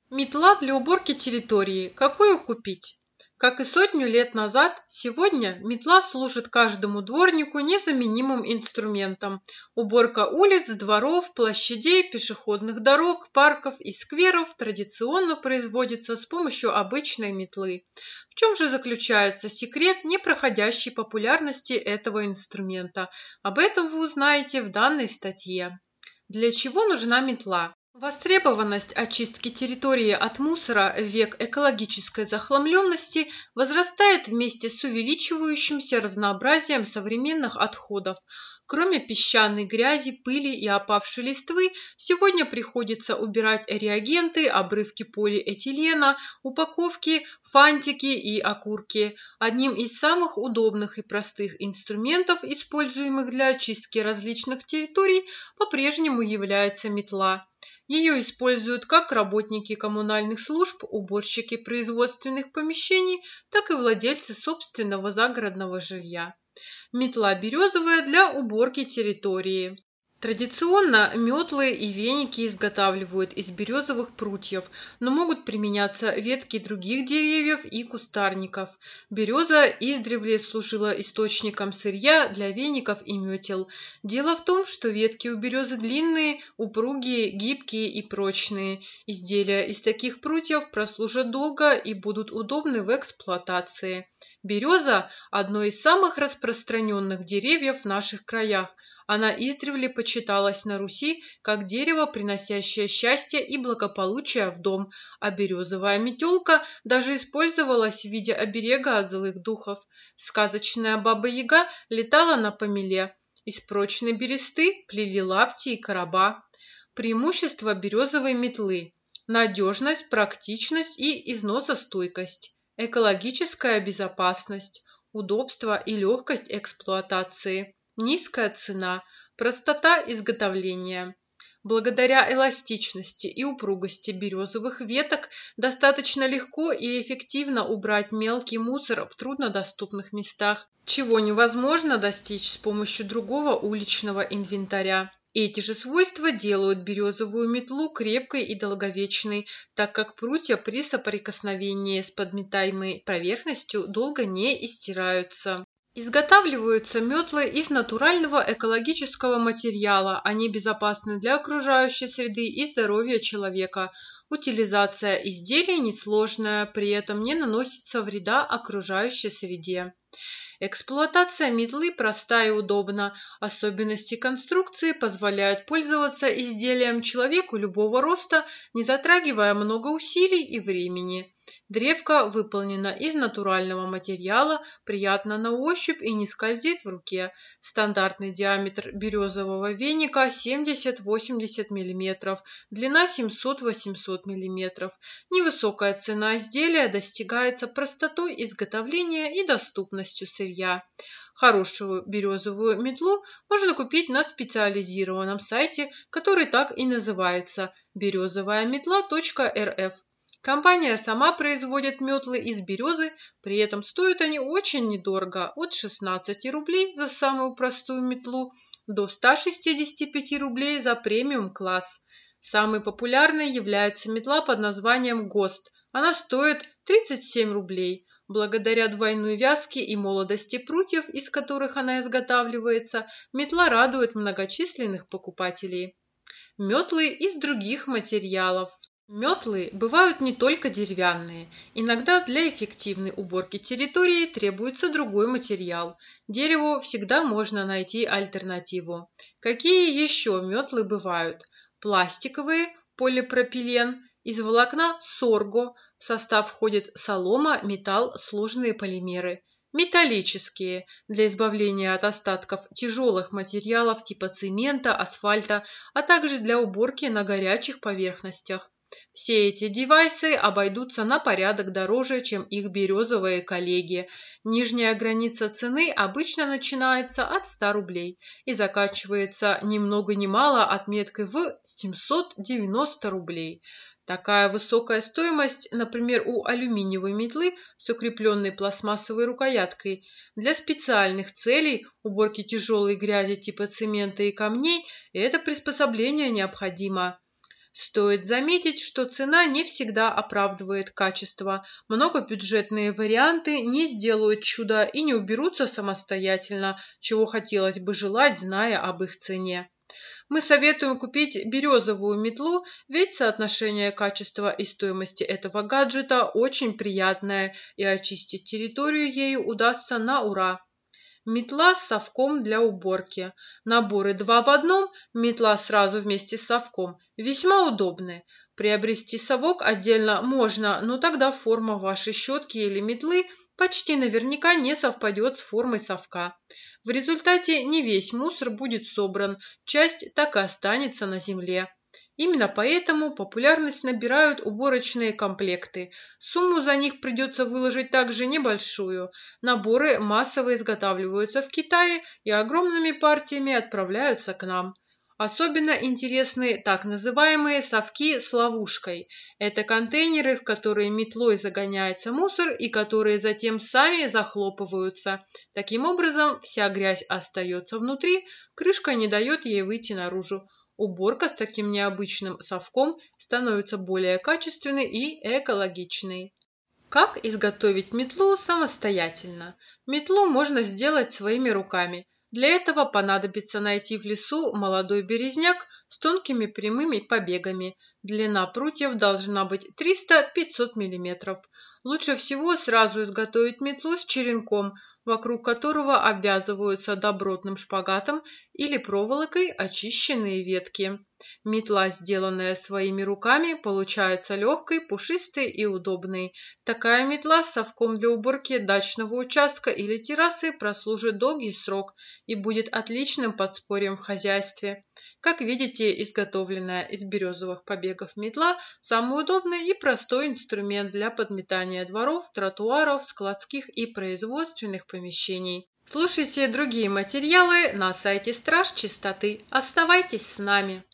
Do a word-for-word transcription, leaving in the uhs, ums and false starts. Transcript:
Метла для уборки территории. Какую купить? Как и сотню лет назад, сегодня метла служит каждому дворнику незаменимым инструментом. Уборка улиц, дворов, площадей, пешеходных дорог, парков и скверов традиционно производится с помощью обычной метлы. В чем же заключается секрет непроходящей популярности этого инструмента? Об этом вы узнаете в данной статье. Для чего нужна метла? Востребованность очистки территории от мусора в век экологической захламленности возрастает вместе с увеличивающимся разнообразием современных отходов. Кроме песчаной грязи, пыли и опавшей листвы, сегодня приходится убирать реагенты, обрывки полиэтилена, упаковки, фантики и окурки. Одним из самых удобных и простых инструментов, используемых для очистки различных территорий, по-прежнему является метла. Ее используют как работники коммунальных служб, уборщики производственных помещений, так и владельцы собственного загородного жилья. Метла березовая для уборки территории. Традиционно метлы и веники изготавливают из березовых прутьев, но могут применяться ветки других деревьев и кустарников. Береза издревле служила источником сырья для веников и метел. Дело в том, что ветки у березы длинные, упругие, гибкие и прочные. Изделия из таких прутьев прослужат долго и будут удобны в эксплуатации. Береза – одно из самых распространенных деревьев в наших краях. Она издревле почиталась на Руси как дерево, приносящее счастье и благополучие в дом, а березовая метелка даже использовалась в виде оберега от злых духов. Сказочная Баба-Яга летала на помеле. Из прочной бересты плели лапти и короба. Преимущества березовой метлы – надежность, практичность и износостойкость, экологическая безопасность, удобство и легкость эксплуатации. Низкая цена, простота изготовления. Благодаря эластичности и упругости березовых веток достаточно легко и эффективно убрать мелкий мусор в труднодоступных местах, чего невозможно достичь с помощью другого уличного инвентаря. Эти же свойства делают березовую метлу крепкой и долговечной, так как прутья при соприкосновении с подметаемой поверхностью долго не истираются. Изготавливаются метлы из натурального экологического материала, они безопасны для окружающей среды и здоровья человека. Утилизация изделий несложная, при этом не наносится вреда окружающей среде. Эксплуатация метлы проста и удобна. Особенности конструкции позволяют пользоваться изделием человеку любого роста, не затрагивая много усилий и времени. Древко выполнено из натурального материала, приятно на ощупь и не скользит в руке. Стандартный диаметр березового веника семьдесят-восемьдесят миллиметров, длина семьсот-восемьсот миллиметров. Невысокая цена изделия достигается простотой изготовления и доступностью сырья. Хорошую березовую метлу можно купить на специализированном сайте, который так и называется березовая метла точка эр эф. Компания сама производит метлы из березы, при этом стоят они очень недорого, от шестнадцати рублей за самую простую метлу до ста шестидесяти пяти рублей за премиум-класс. Самой популярной является метла под названием ГОСТ. Она стоит тридцать семь рублей. Благодаря двойной вязке и молодости прутьев, из которых она изготавливается, метла радует многочисленных покупателей. Метлы из других материалов. Метлы бывают не только деревянные. Иногда для эффективной уборки территории требуется другой материал. Дереву всегда можно найти альтернативу. Какие еще метлы бывают? Пластиковые, полипропилен, из волокна сорго, в состав входит солома, металл, сложные полимеры. Металлические, для избавления от остатков тяжелых материалов типа цемента, асфальта, а также для уборки на горячих поверхностях. Все эти девайсы обойдутся на порядок дороже, чем их березовые коллеги. Нижняя граница цены обычно начинается от ста рублей и заканчивается ни много ни мало отметкой в семьсот девяносто рублей. Такая высокая стоимость, например, у алюминиевой метлы с укрепленной пластмассовой рукояткой, для специальных целей уборки тяжелой грязи типа цемента и камней, это приспособление необходимо. Стоит заметить, что цена не всегда оправдывает качество. Многобюджетные варианты не сделают чуда и не уберутся самостоятельно, чего хотелось бы желать, зная об их цене. Мы советуем купить березовую метлу, ведь соотношение качества и стоимости этого гаджета очень приятное, и очистить территорию ею удастся на ура. Метла с совком для уборки. Наборы два в одном, метла сразу вместе с совком, весьма удобны. Приобрести совок отдельно можно, но тогда форма вашей щетки или метлы почти наверняка не совпадет с формой совка. В результате не весь мусор будет собран, часть так и останется на земле. Именно поэтому популярность набирают уборочные комплекты. Сумму за них придется выложить также небольшую. Наборы массово изготавливаются в Китае и огромными партиями отправляются к нам. Особенно интересны так называемые совки с ловушкой. Это контейнеры, в которые метлой загоняется мусор и которые затем сами захлопываются. Таким образом, вся грязь остается внутри, крышка не дает ей выйти наружу. Уборка с таким необычным совком становится более качественной и экологичной. Как изготовить метлу самостоятельно? Метлу можно сделать своими руками. Для этого понадобится найти в лесу молодой березняк с тонкими прямыми побегами. Длина прутьев должна быть триста-пятьсот миллиметров. Лучше всего сразу изготовить метлу с черенком, вокруг которого обвязываются добротным шпагатом или проволокой очищенные ветки. Метла, сделанная своими руками, получается легкой, пушистой и удобной. Такая метла с совком для уборки дачного участка или террасы прослужит долгий срок и будет отличным подспорьем в хозяйстве. Как видите, изготовленная из березовых побегов метла – самый удобный и простой инструмент для подметания дворов, тротуаров, складских и производственных помещений. Слушайте другие материалы на сайте Страж Чистоты. Оставайтесь с нами!